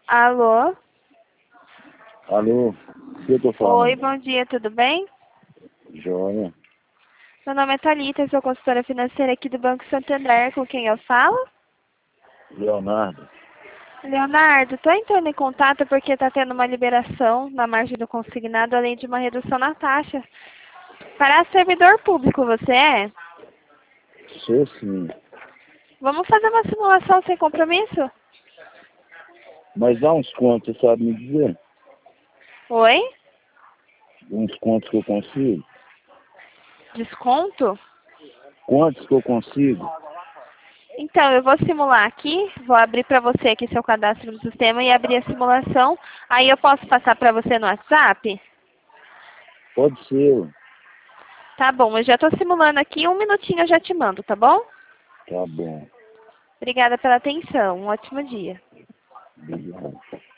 Alô? Alô, o que eu tô Oi, falando? bom dia, tudo bem? Joia. Meu nome é Thalita, sou consultora financeira aqui do Banco Santander, com quem eu falo? Leonardo. Leonardo, estou entrando em contato porque está tendo uma liberação na margem do consignado, além de uma redução na taxa. Para servidor público, você é? Sou sim. Vamos fazer uma simulação sem compromisso? Mas dá uns quantos, você sabe me dizer? Oi? Uns quantos que eu consigo? Desconto? Quantos que eu consigo? Então, eu vou simular aqui, vou abrir para você aqui seu cadastro no sistema e abrir a simulação. Aí eu posso passar para você no WhatsApp? Pode ser. Tá bom, eu já estou simulando aqui, um minutinho eu já te mando, tá bom? Tá bom. Obrigada pela atenção, um ótimo dia. Obrigado.